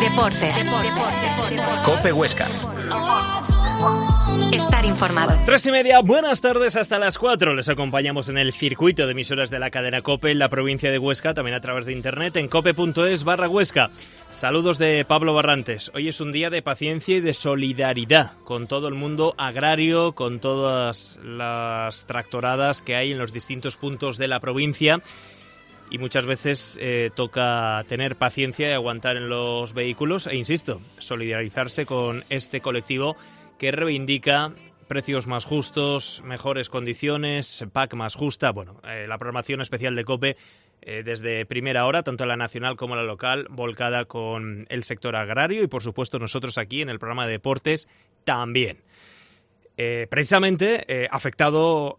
Deportes. COPE Huesca. Estar informado. 3:30, buenas tardes hasta las 4. Les acompañamos en el circuito de emisoras de la cadena COPE en la provincia de Huesca, también a través de internet en cope.es/Huesca. Saludos de Pablo Barrantes. Hoy es un día de paciencia y de solidaridad con todo el mundo agrario, con todas las tractoradas que hay en los distintos puntos de la provincia. Y muchas veces toca tener paciencia y aguantar en los vehículos e, insisto, solidarizarse con este colectivo que reivindica precios más justos, mejores condiciones, PAC más justa. Bueno, la programación especial de COPE desde primera hora, tanto la nacional como la local, volcada con el sector agrario y, por supuesto, nosotros aquí en el programa de deportes también. Precisamente afectado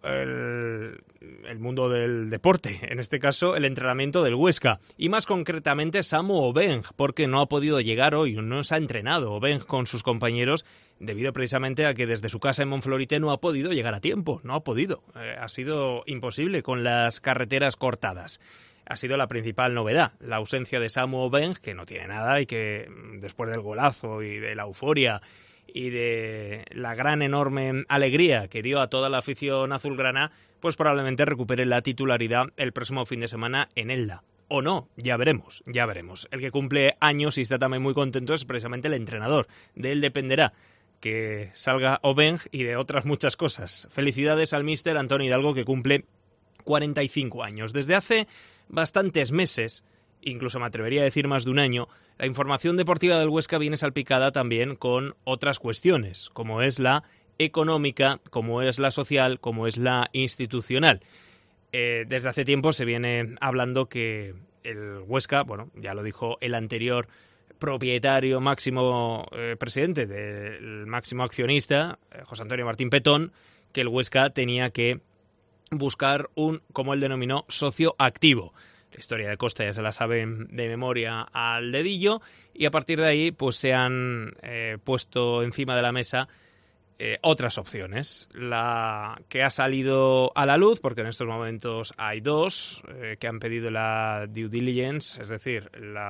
el mundo del deporte, en este caso el entrenamiento del Huesca, y más concretamente Samu Obeng, porque no ha podido llegar hoy, no se ha entrenado Obeng con sus compañeros debido precisamente a que desde su casa en Monflorite no ha podido llegar a tiempo, no ha podido, ha sido imposible con las carreteras cortadas. Ha sido la principal novedad, la ausencia de Samu Obeng, que no tiene nada y que después del golazo y de la euforia y de la gran enorme alegría que dio a toda la afición azulgrana, pues probablemente recupere la titularidad el próximo fin de semana en Elda. O no, ya veremos, ya veremos. El que cumple años y está también muy contento es precisamente el entrenador. De él dependerá que salga Obeng y de otras muchas cosas. Felicidades al míster Antonio Hidalgo, que cumple 45 años. Desde hace bastantes meses, incluso me atrevería a decir más de un año, la información deportiva del Huesca viene salpicada también con otras cuestiones, como es la económica, como es la social, como es la institucional. Desde hace tiempo se viene hablando que el Huesca, bueno, ya lo dijo el anterior propietario máximo presidente del máximo accionista, José Antonio Martín Petón, que el Huesca tenía que buscar un, como él denominó, socio activo. La historia de Costa ya se la saben de memoria al dedillo, y a partir de ahí pues se han puesto encima de la mesa otras opciones. La que ha salido a la luz, porque en estos momentos hay dos que han pedido la due diligence, es decir,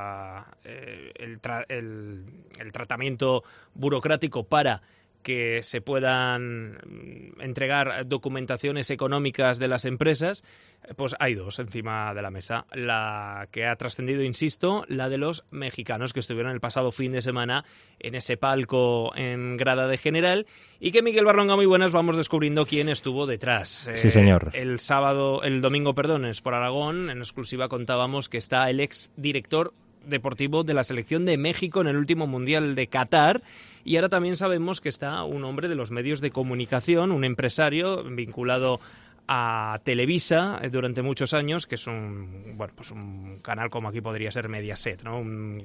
el tratamiento burocrático para que se puedan entregar documentaciones económicas de las empresas, pues hay dos encima de la mesa. La que ha trascendido, insisto, la de los mexicanos que estuvieron el pasado fin de semana en ese palco en grada de general, y que Miguel Barronga, muy buenas, vamos descubriendo quién estuvo detrás. Sí, señor. El domingo, en Sport Aragón, en exclusiva contábamos que está el ex director deportivo de la selección de México en el último Mundial de Qatar, y ahora también sabemos que está un hombre de los medios de comunicación, un empresario vinculado a Televisa durante muchos años, que es un canal como aquí podría ser Mediaset, ¿no?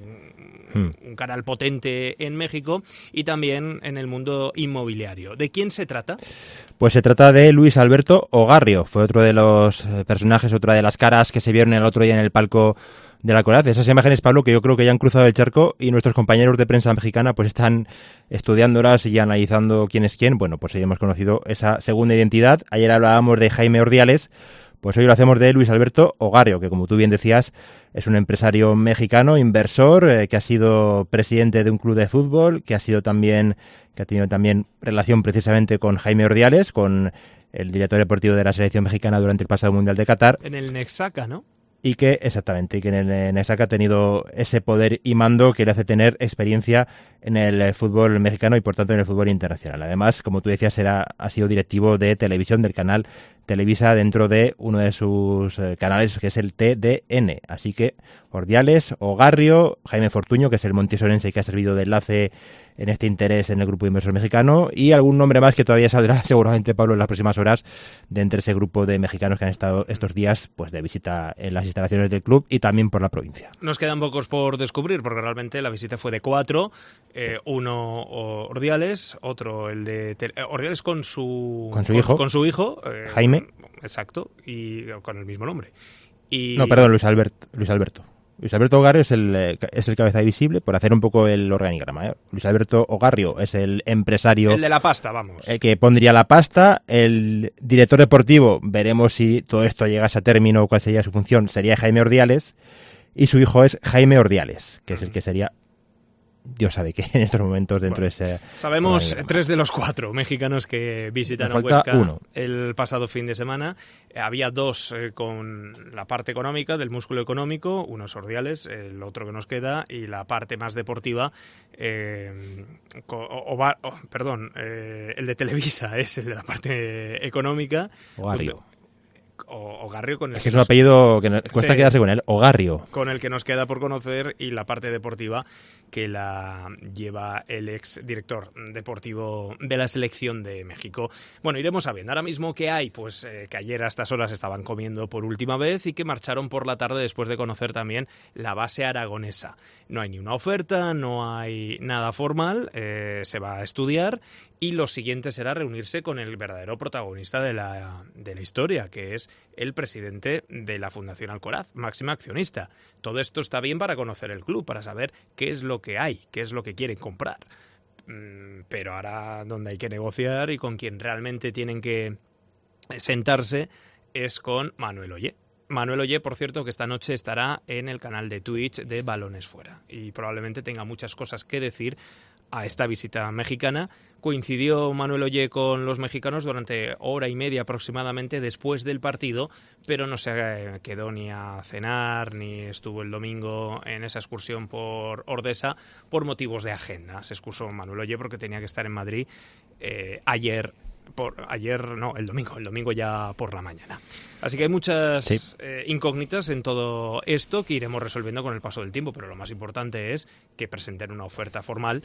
Un canal potente en México y también en el mundo inmobiliario. ¿De quién se trata? Pues se trata de Luis Alberto Ogarrio. Fue otro de los personajes, otra de las caras que se vieron el otro día en el palco de la Coraz. Esas imágenes, Pablo, que yo creo que ya han cruzado el charco y nuestros compañeros de prensa mexicana pues están estudiándolas y analizando quién es quién. Bueno, pues hoy hemos conocido esa segunda identidad. Ayer hablábamos de Jaime Ordiales, pues hoy lo hacemos de Luis Alberto Ogarrio, que como tú bien decías es un empresario mexicano, inversor, que ha sido presidente de un club de fútbol, que ha tenido también relación precisamente con Jaime Ordiales, con el director deportivo de la selección mexicana durante el pasado Mundial de Qatar. En el Nexaca, ¿no? Y que en el Nexaca ha tenido ese poder y mando que le hace tener experiencia en el fútbol mexicano y por tanto en el fútbol internacional. Además, como tú decías, ha sido directivo de televisión del canal Televisa dentro de uno de sus canales, que es el TDN. Así que Ordiales, Ogarrio, Jaime Fortuño, que es el montisorense que ha servido de enlace en este interés en el grupo inversor mexicano, y algún nombre más que todavía saldrá seguramente, Pablo, en las próximas horas de entre ese grupo de mexicanos que han estado estos días pues de visita en las instalaciones del club y también por la provincia. Nos quedan pocos por descubrir porque realmente la visita fue de 4, uno Ordiales, otro el de Ordiales con su hijo Jaime. Exacto, y con el mismo nombre. No, perdón, Luis Alberto. Luis Alberto Ogarrio es el cabeza visible, por hacer un poco el organigrama. Luis Alberto Ogarrio es el empresario... El de la pasta, vamos. El que pondría la pasta. El director deportivo, veremos si todo esto llegase a término o cuál sería su función, sería Jaime Ordiales. Y su hijo es Jaime Ordiales, que es el que sería Dios sabe que en estos momentos dentro de ese... Sabemos 3 de los 4 mexicanos que visitan Huesca el pasado fin de semana. Había 2 con la parte económica, del músculo económico, unos Ordiales, el otro que nos queda, y la parte más deportiva, el de Televisa es el de la parte económica. Ogarrio. Ogarrio con el es que es un apellido que cuesta quedarse con él, Ogarrio. Con el que nos queda por conocer, y la parte deportiva que la lleva el ex director deportivo de la selección de México. Bueno, iremos sabiendo. Ahora mismo que hay, pues que ayer a estas horas estaban comiendo por última vez y que marcharon por la tarde después de conocer también la base aragonesa. No hay ni una oferta, no hay nada formal, se va a estudiar, y lo siguiente será reunirse con el verdadero protagonista de la historia, que es el presidente de la Fundación Alcoraz, máxima accionista. Todo esto está bien para conocer el club, para saber qué es lo que hay, qué es lo que quieren comprar. Pero ahora donde hay que negociar y con quien realmente tienen que sentarse es con Manuel Ollé. Manuel Ollé, por cierto, que esta noche estará en el canal de Twitch de Balones Fuera y probablemente tenga muchas cosas que decir a esta visita mexicana. Coincidió Manuel Ollé con los mexicanos durante hora y media aproximadamente después del partido, pero no se quedó ni a cenar ni estuvo el domingo en esa excursión por Ordesa por motivos de agenda. Se excusó Manuel Ollé porque tenía que estar en Madrid el domingo ya por la mañana. Así que hay muchas incógnitas en todo esto que iremos resolviendo con el paso del tiempo, pero lo más importante es que presenten una oferta formal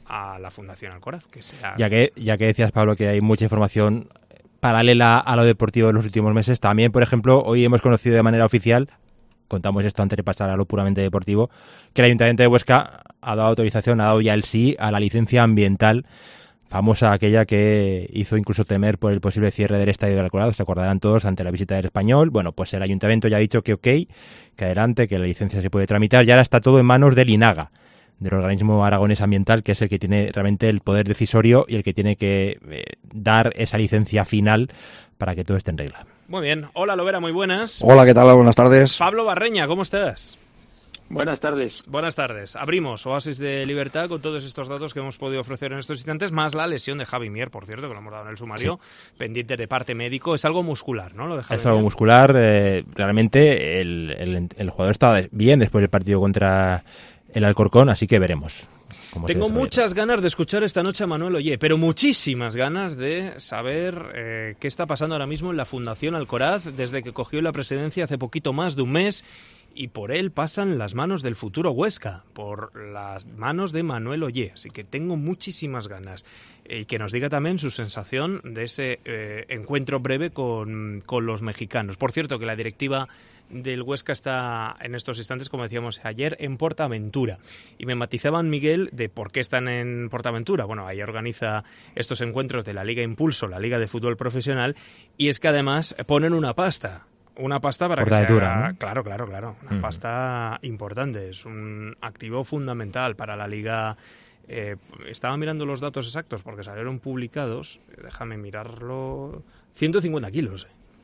a la Fundación Alcoraz, que sea... Ya que decías, Pablo, que hay mucha información paralela a lo deportivo en los últimos meses, también, por ejemplo, hoy hemos conocido de manera oficial, contamos esto antes de pasar a lo puramente deportivo, que el Ayuntamiento de Huesca ha dado ya el sí a la licencia ambiental, famosa aquella que hizo incluso temer por el posible cierre del Estadio del Alcoraz, se acordarán todos, ante la visita del Español. Bueno, pues el Ayuntamiento ya ha dicho que que adelante, que la licencia se puede tramitar, y ahora está todo en manos del INAGA, del organismo aragonés ambiental, que es el que tiene realmente el poder decisorio y el que tiene que dar esa licencia final para que todo esté en regla. Muy bien. Hola, Lovera, muy buenas. Hola, ¿qué tal? Buenas tardes. Pablo Barreña, ¿cómo estás? Buenas tardes. Buenas tardes. Abrimos Oasis de Libertad con todos estos datos que hemos podido ofrecer en estos instantes, más la lesión de Javi Mier, por cierto, que lo hemos dado en el sumario, pendiente de parte médico. Es algo muscular, ¿no? Lo de Javi Es algo Mier. muscular. Realmente el jugador estaba bien después del partido contra el Alcorcón, así que veremos. Tengo muchas ganas de escuchar esta noche a Manuel Ollé, pero muchísimas ganas de saber qué está pasando ahora mismo en la Fundación Alcoraz desde que cogió la presidencia hace poquito más de un mes, y por él pasan las manos del futuro Huesca, por las manos de Manuel Ollé, así que tengo muchísimas ganas. Y que nos diga también su sensación de ese encuentro breve con los mexicanos. Por cierto, que la directiva del Huesca está en estos instantes, como decíamos ayer, en Portaventura. Y me matizaban, Miguel, de por qué están en Portaventura. Bueno, ahí organiza estos encuentros de la Liga Impulso, la Liga de Fútbol Profesional, y es que además ponen una pasta para que sea... ¿no? Claro. Una pasta importante. Es un activo fundamental para la Liga. Estaba mirando los datos exactos porque salieron publicados. Déjame mirarlo. 150 kilos.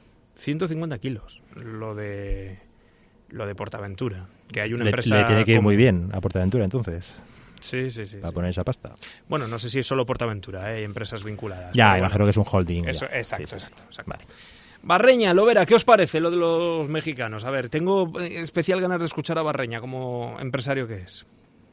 150 kilos. Lo de Portaventura. Que hay una empresa... Le tiene que ir muy bien a Portaventura, entonces. Sí. Para poner esa pasta. Bueno, no sé si es solo Portaventura, hay empresas vinculadas. Ya, imagino que es un holding. Eso, exacto. Vale. Barreña, Lovera, ¿qué os parece lo de los mexicanos? A ver, tengo especial ganas de escuchar a Barreña como empresario que es.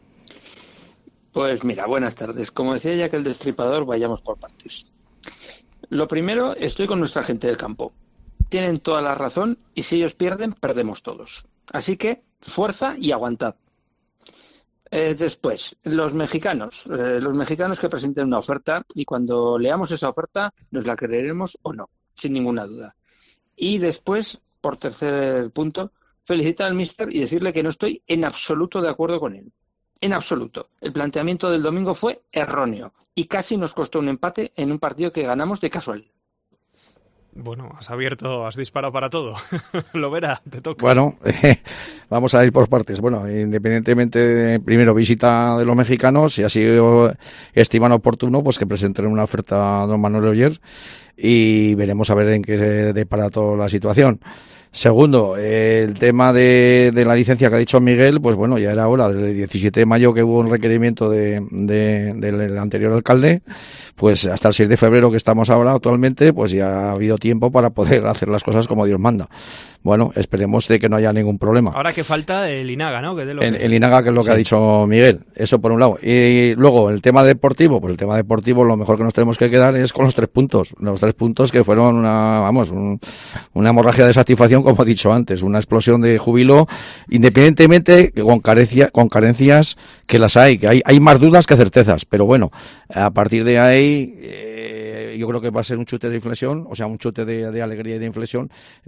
Pues mira, buenas tardes. Como decía ya que el Destripador, vayamos por partes. Lo primero, estoy con nuestra gente del campo. Tienen toda la razón y si ellos pierden, perdemos todos. Así que, fuerza y aguantad. Después, los mexicanos que presenten una oferta y cuando leamos esa oferta nos la creeremos o no, sin ninguna duda. Y después, por tercer punto, felicitar al míster y decirle que no estoy en absoluto de acuerdo con él. En absoluto. El planteamiento del domingo fue erróneo y casi nos costó un empate en un partido que ganamos de casualidad. Bueno, has disparado para todo. Lovera, te toca. Bueno, vamos a ir por partes. Bueno, independientemente de, primero, visita de los mexicanos, y así estiman oportuno, pues que presenten una oferta a don Manuel Ollé y veremos a ver en qué se depara toda la situación. Segundo, el tema de la licencia que ha dicho Miguel, pues bueno, ya era hora, del 17 de mayo que hubo un requerimiento del anterior alcalde, pues hasta el 6 de febrero que estamos ahora actualmente, pues ya ha habido tiempo para poder hacer las cosas como Dios manda. Bueno, esperemos de que no haya ningún problema. Ahora que falta el Inaga, ¿no? El Inaga, que es lo que ha dicho Miguel, eso por un lado. Y luego, el tema deportivo, pues el tema deportivo, lo mejor que nos tenemos que quedar es con los 3 puntos. Los 3 puntos que fueron una hemorragia de satisfacción, como he dicho antes, una explosión de júbilo, independientemente con carencias que las hay, que hay más dudas que certezas, pero bueno, a partir de ahí yo creo que va a ser un chute de inflexión, o sea, un chute de alegría y de inflexión.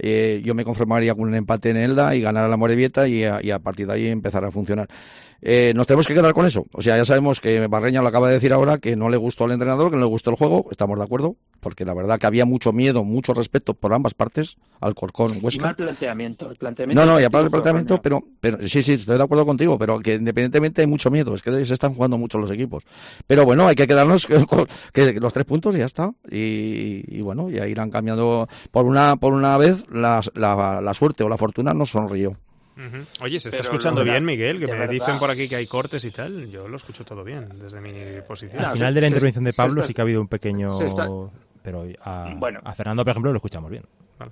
Yo me conformaría con un empate en Elda y ganar a la Morevieta y a partir de ahí empezar a funcionar. Nos tenemos que quedar con eso. O sea, ya sabemos que Barreña lo acaba de decir ahora, que no le gustó al entrenador, que no le gustó el juego. Estamos de acuerdo, porque la verdad que había mucho miedo, mucho respeto por ambas partes, Alcorcón, Huesca. Y mal planteamiento. Y aparte del planteamiento, pero sí, estoy de acuerdo contigo, pero que independientemente hay mucho miedo, es que se están jugando mucho los equipos. Pero bueno, hay que quedarnos con que los 3 puntos y ya está. Y bueno, ya irán cambiando. Por una vez la suerte o la fortuna nos sonrió. Oye, se está escuchando bien, Miguel, que me dicen por aquí que hay cortes y tal. Yo lo escucho todo bien desde mi posición. Al final de la intervención de Pablo sí que ha habido un pequeño... Pero a Fernando, por ejemplo, lo escuchamos bien. Vale.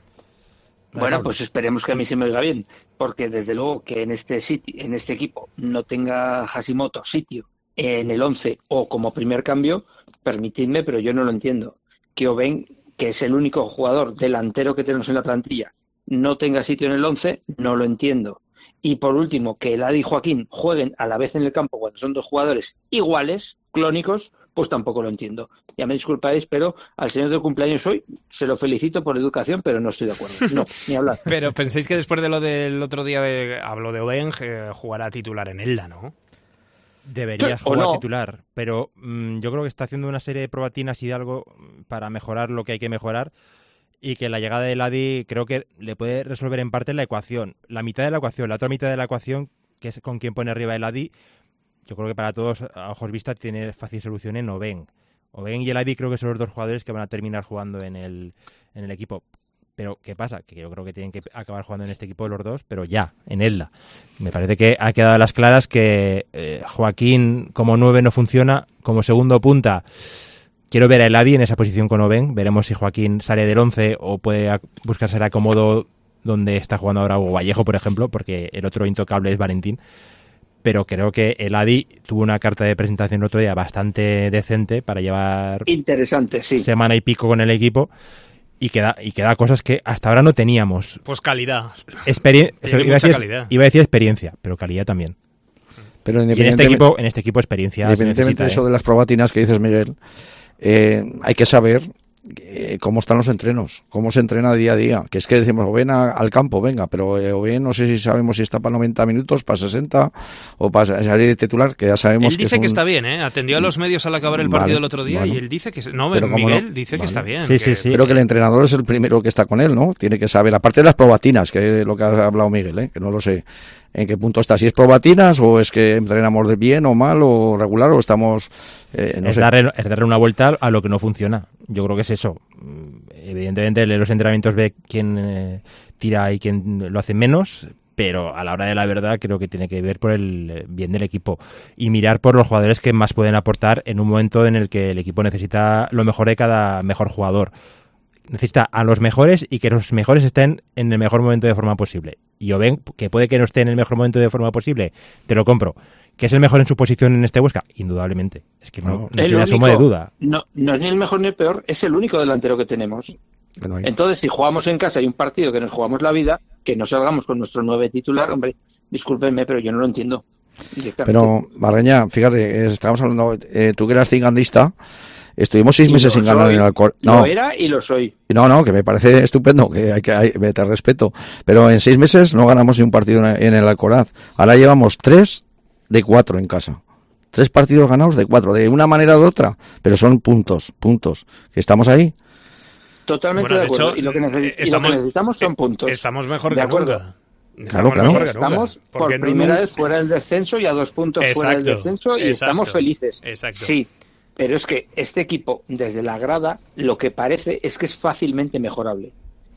Bueno, pues esperemos que a mí se me oiga bien, porque desde luego que en este equipo no tenga Hashimoto sitio en el 11 o como primer cambio, permitidme, pero yo no lo entiendo. Que Oben, que es el único jugador delantero que tenemos en la plantilla, no tenga sitio en el 11, no lo entiendo. Y por último, que Eladi y Joaquín jueguen a la vez en el campo cuando son 2 jugadores iguales, clónicos, pues tampoco lo entiendo. Ya me disculparéis, pero al señor del cumpleaños hoy se lo felicito por educación, pero no estoy de acuerdo. No, ni hablar. Pero pensáis que después de lo del otro día hablo de Obeng, jugará titular en Elda, ¿no? Debería jugar titular, pero yo creo que está haciendo una serie de probatinas y de algo para mejorar lo que hay que mejorar. Y que la llegada de Eladi creo que le puede resolver en parte la ecuación. La mitad de la ecuación, la otra mitad de la ecuación, que es con quien pone arriba Eladi, yo creo que para todos, a ojos vista, tiene fácil solución en Oben. Oben y Eladi creo que son los 2 jugadores que van a terminar jugando en el equipo. Pero, ¿qué pasa? Que yo creo que tienen que acabar jugando en este equipo los 2, pero ya, en Elda. Me parece que ha quedado a las claras que Joaquín como 9 no funciona, como segundo punta. Quiero ver a Eladi en esa posición con Oben. Veremos si Joaquín sale del 11 o puede buscarse el acomodo donde está jugando ahora Hugo Vallejo, por ejemplo, porque el otro intocable es Valentín. Pero creo que Eladi tuvo una carta de presentación el otro día bastante decente para llevar... Interesante, sí. Semana y pico con el equipo. Y queda cosas que hasta ahora no teníamos. Pues calidad. Iba a decir experiencia, pero calidad también. Pero y en este equipo experiencia. Independientemente de eso de las probatinas que dices, Miguel, hay que saber cómo están los entrenos, cómo se entrena día a día, que es que decimos, ven al campo, venga, pero ven, no sé si sabemos si está para 90 minutos, para 60 o para salir de titular, que ya sabemos. Él dice que está bien, atendió a los medios al acabar el partido el otro día y él dice que Miguel dice que está bien. Sí. Pero que el entrenador es el primero que está con él, ¿no? Tiene que saber, aparte de las probatinas, que es lo que ha hablado Miguel, que no lo sé en qué punto está, si es probatinas o es que entrenamos de bien o mal o regular o estamos es darle una vuelta a lo que no funciona. Yo creo que es eso. Evidentemente los entrenamientos ve quién tira y quién lo hace menos, pero a la hora de la verdad creo que tiene que ver por el bien del equipo y mirar por los jugadores que más pueden aportar en un momento en el que el equipo necesita lo mejor de cada mejor jugador. Necesita a los mejores y que los mejores estén en el mejor momento de forma posible. Y Oben, que puede que no esté en el mejor momento de forma posible, te lo compro. ¿Que es el mejor en su posición en este Huesca? Indudablemente. Es que no tiene asomo de duda. No es ni el mejor ni el peor, es el único delantero que tenemos. Entonces, si jugamos en casa y un partido que nos jugamos la vida, que no salgamos con nuestro 9 titular, hombre, discúlpenme, pero yo no lo entiendo. Pero, Barreña, fíjate, estamos hablando, tú que eras cingandista, estuvimos 6 meses sin ganar en el Alcoraz. No, lo era y lo soy. No, que me parece estupendo, que te respeto. Pero en 6 meses no ganamos ni un partido en el Alcoraz. Ahora llevamos 3 de 4 en casa. 3 partidos ganados de 4, de una manera u otra, pero son puntos. Que estamos ahí. Totalmente de acuerdo. Hecho, y lo que necesitamos son puntos. Estamos mejor que nunca. Claro. Estamos por primera vez fuera del descenso y a 2 puntos fuera del descenso y estamos felices. Exacto. Sí, pero es que este equipo, desde la grada, lo que parece es que es fácilmente mejorable.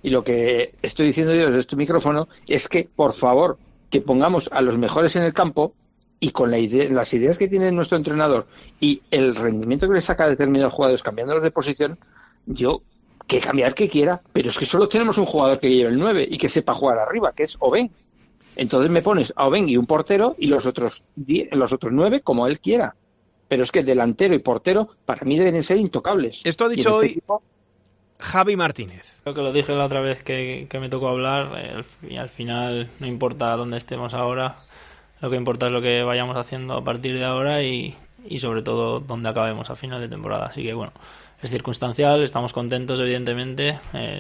Y lo que estoy diciendo yo desde este micrófono es que, por favor, que pongamos a los mejores en el campo y con las ideas que tiene nuestro entrenador y el rendimiento que le saca a determinados jugadores cambiándolos de posición, yo que cambiar que quiera, pero es que solo tenemos un jugador que lleve el 9 y que sepa jugar arriba, que es Oben. Entonces me pones a Oben y un portero y los otros 9 como él quiera. Pero es que delantero y portero para mí deben ser intocables. Esto ha dicho hoy Javi Martínez. Creo que lo dije la otra vez que me tocó hablar, y al final no importa dónde estemos ahora, lo que importa es lo que vayamos haciendo a partir de ahora y sobre todo dónde acabemos a final de temporada. Así que bueno, es circunstancial, estamos contentos evidentemente,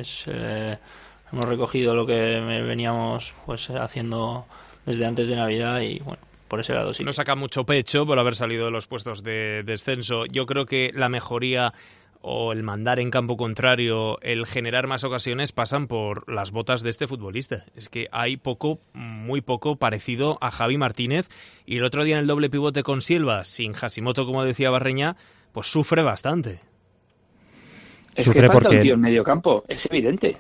hemos recogido lo que veníamos pues haciendo desde antes de Navidad y bueno, por ese lado sí. No saca mucho pecho por haber salido de los puestos de descenso. Yo creo que la mejoría o el mandar en campo contrario, el generar más ocasiones pasan por las botas de este futbolista. Es que hay muy poco parecido a Javi Martínez, y el otro día en el doble pivote con Silva, sin Hashimoto como decía Barreña, pues sufre bastante. Es que falta un tío en medio campo, es evidente.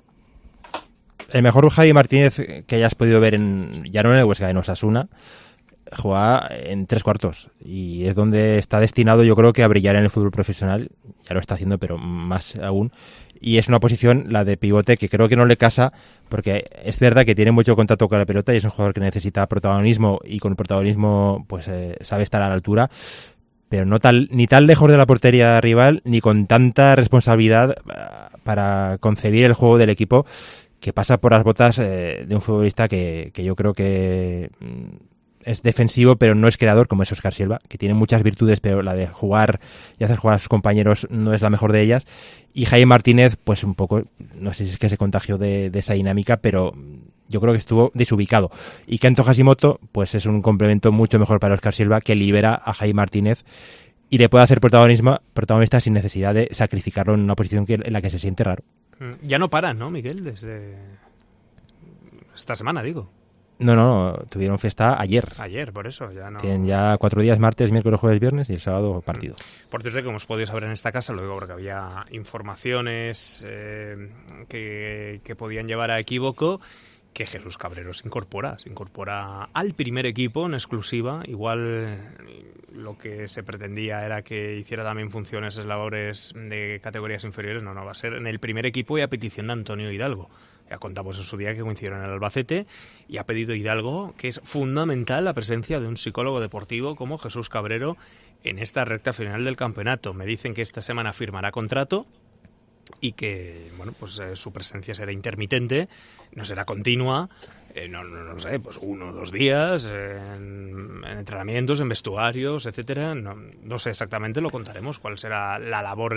El mejor Javi Martínez que hayas podido ver ya no en el Huesca, en Osasuna, juega en 3/4 y es donde está destinado, yo creo, que a brillar en el fútbol profesional. Ya lo está haciendo, pero más aún. Y es una posición, la de pivote, que creo que no le casa, porque es verdad que tiene mucho contacto con la pelota y es un jugador que necesita protagonismo, y con el protagonismo pues sabe estar a la altura, pero no ni tan lejos de la portería rival, ni con tanta responsabilidad para concebir el juego del equipo, que pasa por las botas de un futbolista que yo creo que es defensivo, pero no es creador, como es Óscar Silva, que tiene muchas virtudes, pero la de jugar y hacer jugar a sus compañeros no es la mejor de ellas. Y Jaime Martínez, pues un poco, no sé si es que se contagió de esa dinámica, pero yo creo que estuvo desubicado. Y Kento Hashimoto, pues es un complemento mucho mejor para Óscar Silva, que libera a Jaime Martínez y le puede hacer protagonista sin necesidad de sacrificarlo en una posición en la que se siente raro. Ya no paran, ¿no, Miguel? Desde esta semana, digo. No, tuvieron fiesta ayer. Ayer, por eso, ya no. Tienen ya 4 días, martes, miércoles, jueves, viernes y el sábado partido. Por cierto, como hemos podido saber en esta casa, lo digo porque había informaciones que podían llevar a equívoco, que Jesús Cabrero se incorpora al primer equipo en exclusiva. Igual lo que se pretendía era que hiciera también funciones, labores de categorías inferiores. No, va a ser en el primer equipo y a petición de Antonio Hidalgo. Ya contamos en su día que coincidieron en el Albacete, y ha pedido Hidalgo que es fundamental la presencia de un psicólogo deportivo como Jesús Cabrero en esta recta final del campeonato. Me dicen que esta semana firmará contrato y que pues su presencia será intermitente, no será continua, no sé, pues 1 o 2 días en entrenamientos, en vestuarios, etcétera. No sé exactamente, lo contaremos cuál será la labor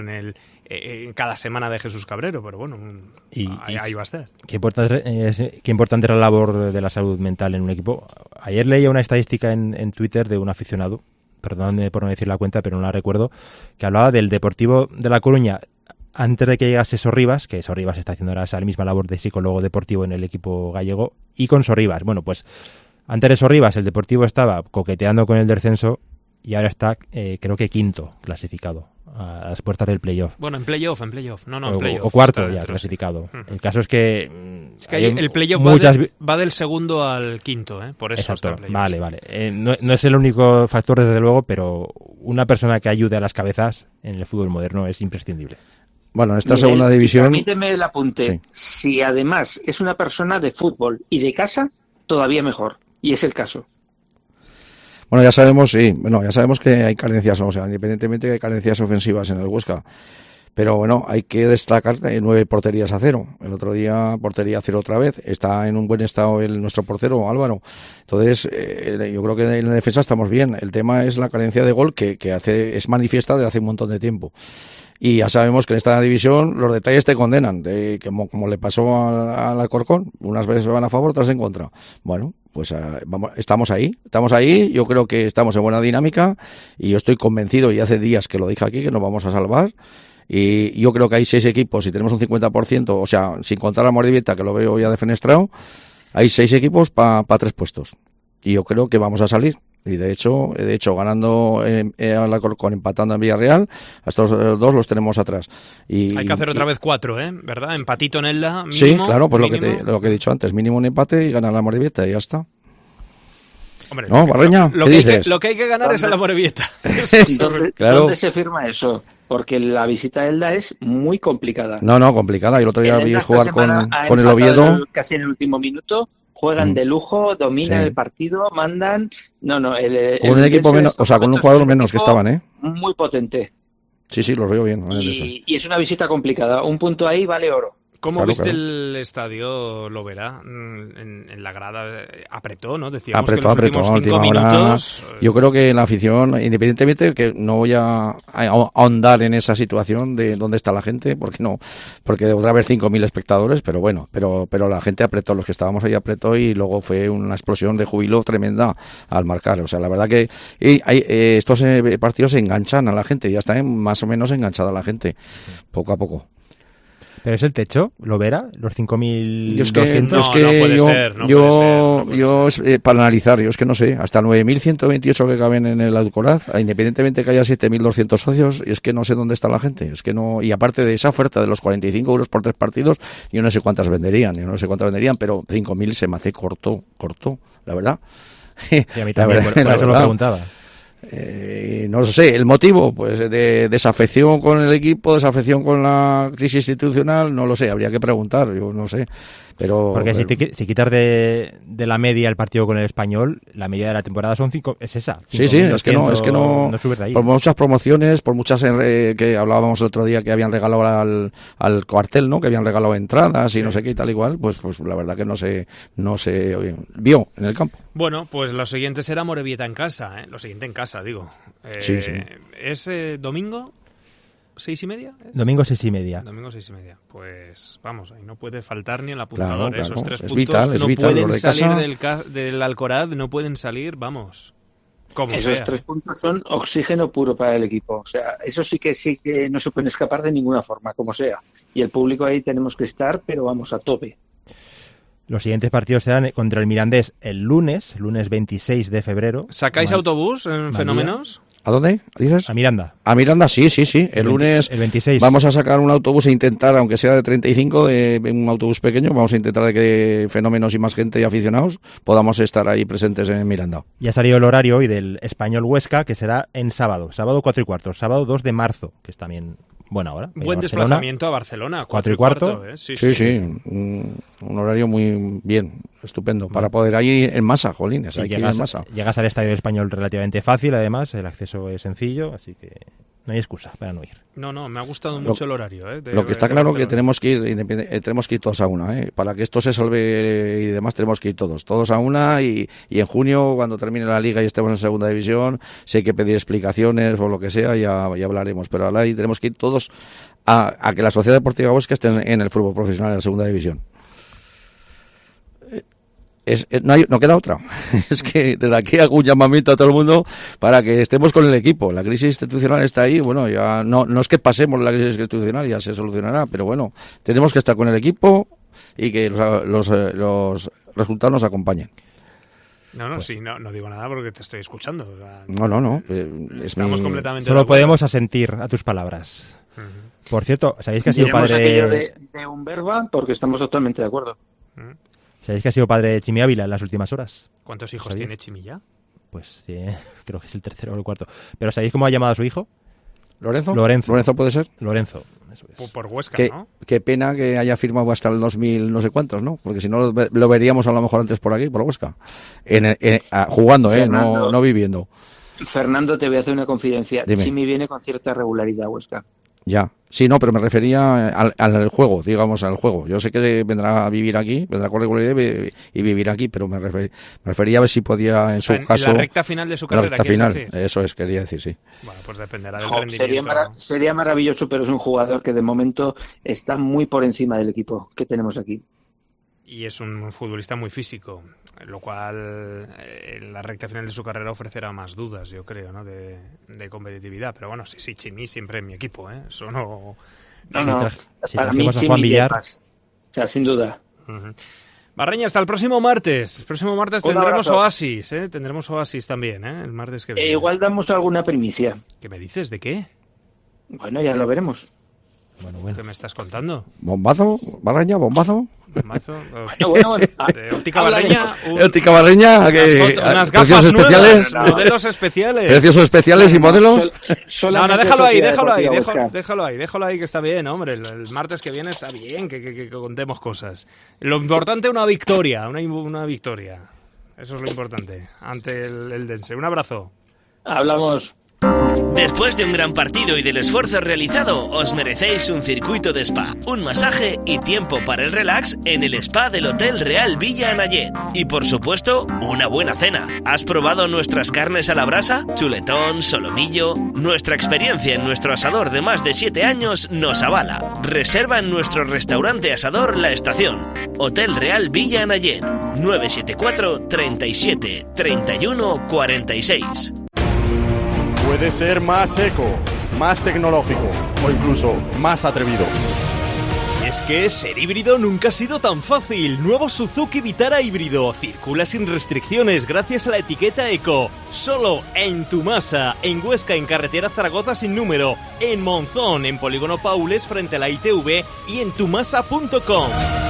en cada semana de Jesús Cabrero, pero bueno, ahí va a estar. Qué importante es la labor de la salud mental en un equipo. Ayer leía una estadística en Twitter de un aficionado, perdóname por no decir la cuenta, pero no la recuerdo, que hablaba del Deportivo de La Coruña antes de que llegase Sorribas, que Sorribas está haciendo ahora esa misma labor de psicólogo deportivo en el equipo gallego, y con Sorribas. Bueno, pues antes de Sorribas el Deportivo estaba coqueteando con el descenso y ahora está, creo que 5º clasificado a las puertas del playoff. Bueno, en playoff. No, en playoff. O 4º ya clasificado. El caso es que el playoff va del segundo al 5º, por eso. Exacto, está en vale. No es el único factor, desde luego, pero una persona que ayude a las cabezas en el fútbol moderno es imprescindible. Bueno, en esta segunda división... Permíteme el apunte. Sí. Si además es una persona de fútbol y de casa, todavía mejor. Y es el caso. Bueno, ya sabemos que hay carencias, o sea, independientemente que hay carencias ofensivas en el Huesca. Pero bueno, hay que destacar 9 porterías a 0. El otro día portería a 0 otra vez. Está en un buen estado nuestro portero, Álvaro. Entonces, yo creo que en la defensa estamos bien. El tema es la carencia de gol que es manifiesta desde hace un montón de tiempo. Y ya sabemos que en esta división los detalles te condenan, como le pasó al Alcorcón. Unas veces van a favor, otras en contra. Bueno, pues estamos ahí. Yo creo que estamos en buena dinámica y yo estoy convencido, y hace días que lo dije aquí, que nos vamos a salvar. Y yo creo que hay 6 equipos, y tenemos un 50%, o sea, sin contar a Morivieta, que lo veo ya defenestrado, hay 6 equipos para 3 puestos. Y yo creo que vamos a salir. Y de hecho ganando al Alcorcón, empatando en Villarreal, a estos dos los tenemos atrás. Y hay que hacer otra vez 4, ¿verdad? Empatito en Elda, mínimo. Sí, claro, pues lo que he dicho antes, mínimo un empate y ganar la Morevieta y ya está. Hombre, no, Barreña, ¿qué dices? Lo que hay que ganar es a la Morevieta. ¿Dónde se firma eso? Porque la visita a Elda es muy complicada. No, complicada. Y el otro día vi jugar con el Oviedo. Casi en el último minuto. Juegan de lujo, dominan el partido, mandan... con un equipo menos, o sea, con un jugador menos que estaban, ¿eh? Muy potente. Sí, los veo bien. Y es una visita complicada. Un punto ahí vale oro. ¿Cómo viste el estadio Lovera? En la grada apretó, ¿no? Decíamos que los últimos 5 minutos... Yo creo que la afición, independientemente que no voy a ahondar en esa situación de dónde está la gente, porque deberá haber 5.000 espectadores, pero bueno, pero la gente apretó, los que estábamos ahí apretó y luego fue una explosión de júbilo tremenda al marcar. O sea, la verdad que estos partidos enganchan a la gente, ya está más o menos enganchada la gente, poco a poco. ¿Pero es el techo, Lovera? ¿Los 5.200? No puede ser. Para analizar, yo es que no sé, hasta 9.128 que caben en el Alcoraz, independientemente que haya 7.200 socios, y es que no sé dónde está la gente, es que no, y aparte de esa oferta de los 45 euros por 3 partidos, yo no sé cuántas venderían, pero 5.000 se me hace corto, la verdad. Y a mí también, por eso lo preguntaba. No lo sé, el motivo, pues de desafección con el equipo, desafección con la crisis institucional, no lo sé, habría que preguntar, yo no sé. Pero porque si quitas de la media el partido con el Español, la media de la temporada son 5, es esa. 5, sí, es que no subes de ahí. Por muchas promociones, por muchas que hablábamos el otro día que habían regalado al cuartel, ¿no? Que habían regalado entradas y no sé qué y tal igual, pues la verdad que no se vio en el campo. Bueno, pues lo siguiente será Morevieta en casa, Lo siguiente en casa, digo. Sí. ¿Es domingo? ¿6:30? Domingo 6:30. Domingo 6:30. Pues vamos, ahí no puede faltar ni el apuntador. Claro. Esos 3 es puntos vital, no vital, pueden salir del Alcoraz, no pueden salir, vamos. Esos 3 puntos son oxígeno puro para el equipo. O sea, eso sí que no se pueden escapar de ninguna forma, como sea. Y el público ahí tenemos que estar, pero vamos, a tope. Los siguientes partidos serán contra el Mirandés el lunes 26 de febrero. ¿Sacáis autobús en Fenómenos? ¿A dónde dices? A Miranda. A Miranda, sí. El lunes el 26. Vamos a sacar un autobús e intentar, aunque sea de 35, un autobús pequeño, vamos a intentar de que Fenómenos y más gente y aficionados podamos estar ahí presentes en Miranda. Ya ha salido el horario hoy del Español Huesca, que será en sábado 4:15, sábado 2 de marzo, que es también buena hora. Buen desplazamiento a Barcelona, 4:15. Sí. Un horario muy bien, estupendo, para poder ir en masa, jolines, hay que ir en masa. Llegas al Estadio Español relativamente fácil, además, el acceso es sencillo, así que no hay excusa para no ir. No, me ha gustado mucho el horario. Lo que está claro que tenemos que ir todos a una, para que esto se salve y demás tenemos que ir todos a una y en junio cuando termine la liga y estemos en segunda división, si hay que pedir explicaciones o lo que sea, ya hablaremos, pero ahora ahí tenemos que ir todos a que la Sociedad Deportiva Huesca esté en el fútbol profesional en la segunda división. No queda otra. Es que desde aquí hago un llamamiento a todo el mundo para que estemos con el equipo. La crisis institucional está ahí. Bueno, ya no es que pasemos la crisis institucional, ya se solucionará, pero bueno, tenemos que estar con el equipo y que los resultados nos acompañen. No digo nada porque te estoy escuchando. O sea, no. Estamos completamente. Solo podemos asentir a tus palabras. Uh-huh. Por cierto, ¿sabéis que ha sido padre aquello de un verba? Porque estamos totalmente de acuerdo. Uh-huh. ¿Sabéis que ha sido padre de Chimi Ávila en las últimas horas? ¿Cuántos hijos tiene Chimi ya? Pues creo que es el 3º o el 4º. ¿Pero sabéis cómo ha llamado a su hijo? ¿Lorenzo? ¿Lorenzo puede ser? Lorenzo, eso es. Por Huesca, ¿no? Qué pena que haya firmado hasta el 2000 no sé cuántos, ¿no? Porque si no lo veríamos a lo mejor antes por aquí, por Huesca. Jugando, Fernando, no viviendo. Fernando, te voy a hacer una confidencia. Dime. Chimi viene con cierta regularidad a Huesca. Ya, sí, no, pero me refería al juego, digamos, al juego. Yo sé que vendrá a vivir aquí, vendrá con regularidad y vivir aquí, pero me refería a ver si podía, en su caso... En la recta final de su carrera, la recta final, eso es, quería decir, sí. Bueno, pues dependerá del rendimiento. Sería maravilloso, pero es un jugador que de momento está muy por encima del equipo que tenemos aquí. Y es un futbolista muy físico, lo cual en la recta final de su carrera ofrecerá más dudas, yo creo, ¿no? de competitividad. Pero bueno, sí, Chimi siempre en mi equipo, ¿eh? Eso no... Para mí Chimi Villar, o sea, sin duda. Uh-huh. Barreña, hasta el próximo martes. El próximo martes Un tendremos abrazo. Oasis, ¿eh? Tendremos Oasis también, ¿eh? El martes que viene. Igual damos alguna primicia. ¿Qué me dices? ¿De qué? Bueno, ya lo veremos. Bueno. ¿Qué me estás contando? ¿Bombazo? ¿Barreña? ¿Bombazo? Mazo, Bueno. de óptica Barreña, Óptica Barreña, unas precios gafas especiales. nuevas, modelos especiales. Precios especiales y modelos. No, déjalo ahí, déjalo ahí, que está bien, hombre. El martes que viene está bien que contemos cosas. Lo importante, una victoria, una victoria. Eso es lo importante, ante el Dense. Un abrazo. Hablamos. Después de un gran partido y del esfuerzo realizado, os merecéis un circuito de spa, un masaje y tiempo para el relax en el spa del Hotel Real Villa Anayet. Y por supuesto, una buena cena. ¿Has probado nuestras carnes a la brasa? Chuletón, solomillo. Nuestra experiencia en nuestro asador de más de 7 años nos avala. Reserva en nuestro restaurante asador La Estación. Hotel Real Villa Anayet. 974 37 31 46. Puede ser más eco, más tecnológico o incluso más atrevido. Es que ser híbrido nunca ha sido tan fácil. Nuevo Suzuki Vitara híbrido. Circula sin restricciones gracias a la etiqueta Eco. Solo en Tumasa, en Huesca, en carretera Zaragoza sin número, en Monzón, en Polígono Paules frente a la ITV y en tumasa.com.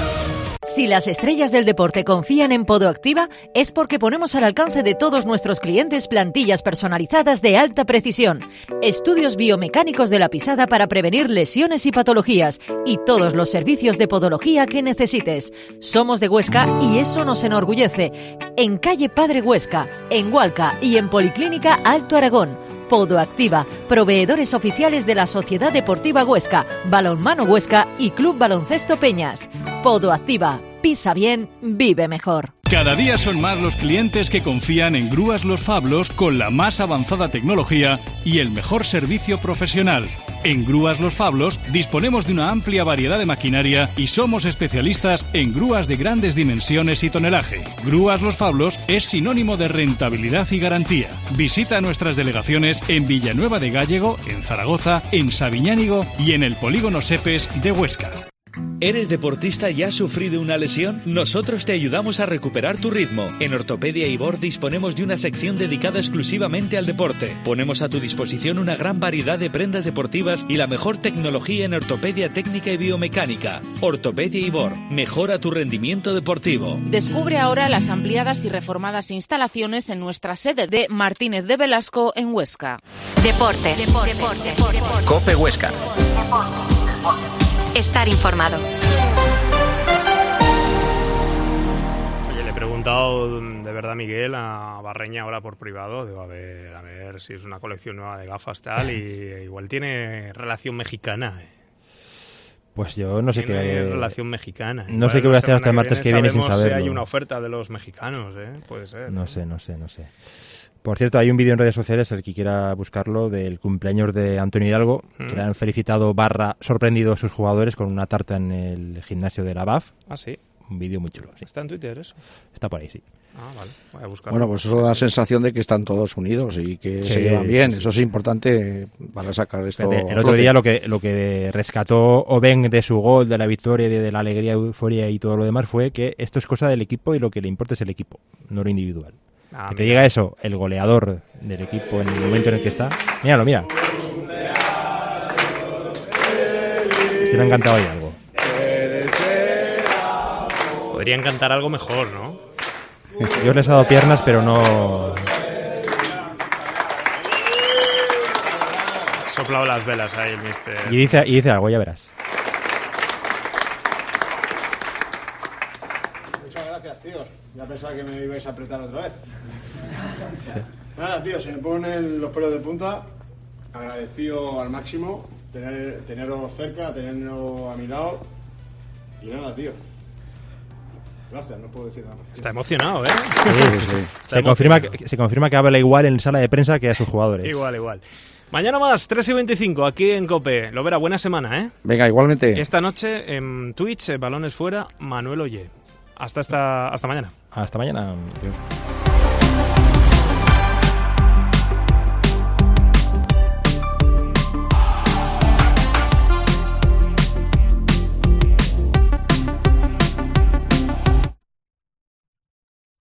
Si las estrellas del deporte confían en Podoactiva, es porque ponemos al alcance de todos nuestros clientes plantillas personalizadas de alta precisión, estudios biomecánicos de la pisada para prevenir lesiones y patologías, y todos los servicios de podología que necesites. Somos de Huesca y eso nos enorgullece. En calle Padre Huesca, en Hualca y en Policlínica Alto Aragón. Podoactiva, proveedores oficiales de la Sociedad Deportiva Huesca, Balonmano Huesca y Club Baloncesto Peñas. Podoactiva, pisa bien, vive mejor. Cada día son más los clientes que confían en Grúas Los Fablos con la más avanzada tecnología y el mejor servicio profesional. En Grúas Los Fablos disponemos de una amplia variedad de maquinaria y somos especialistas en grúas de grandes dimensiones y tonelaje. Grúas Los Fablos es sinónimo de rentabilidad y garantía. Visita nuestras delegaciones en Villanueva de Gállego, en Zaragoza, en Sabiñánigo y en el Polígono Sepes de Huesca. ¿Eres deportista y has sufrido una lesión? Nosotros te ayudamos a recuperar tu ritmo. En Ortopedia Ibor disponemos de una sección dedicada exclusivamente al deporte. Ponemos a tu disposición una gran variedad de prendas deportivas y la mejor tecnología en ortopedia técnica y biomecánica. Ortopedia Ibor, mejora tu rendimiento deportivo. Descubre ahora las ampliadas y reformadas instalaciones en nuestra sede de Martínez de Velasco en Huesca. Deportes. COPE Huesca. Estar informado. Oye, le he preguntado de verdad, Miguel, a Barreña ahora por privado. Digo, a ver si es una colección nueva de gafas tal, y igual tiene relación mexicana. Pues yo no sé qué... relación mexicana. No sé qué voy a hacer hasta el martes que viene sin saberlo. Si hay una oferta de los mexicanos, puede ser. No sé. Por cierto, hay un vídeo en redes sociales, el que quiera buscarlo, del cumpleaños de Antonio Hidalgo, que le han felicitado / sorprendido a sus jugadores con una tarta en el gimnasio de la BAF. Ah, sí. Un vídeo muy chulo. Sí. ¿Está en Twitter eso? Está por ahí, sí. Ah, vale. Voy a buscarlo. Bueno, pues eso da la sensación de que están todos unidos y que se llevan bien. Sí. Eso es importante para sacar esto. El otro día lo que rescató Oben de su gol, de la victoria, de la alegría, euforia y todo lo demás fue que esto es cosa del equipo y lo que le importa es el equipo, no lo individual. Que te diga eso, el goleador del equipo en el momento en el que está. Míralo, mira. Se me ha encantado ahí algo. Podrían cantar algo mejor, ¿no? Yo les he dado piernas, pero no... Soplado las velas ahí el mister. Y dice algo, ya verás. Muchas gracias, tíos. Ya pensaba que me ibais a apretar otra vez. Nada, tío, se me ponen los pelos de punta. Agradecido al máximo teneros cerca, tenernos a mi lado. Y nada, tío. Gracias, no puedo decir nada más. Está emocionado, ¿eh? Sí. Se confirma que habla igual en sala de prensa que a sus jugadores. Igual. Mañana más, 3:25, aquí en COPE. Lovera, buena semana, ¿eh? Venga, igualmente. Esta noche en Twitch, Balones Fuera, Manuel Oye. Hasta mañana. Hasta mañana. Adiós.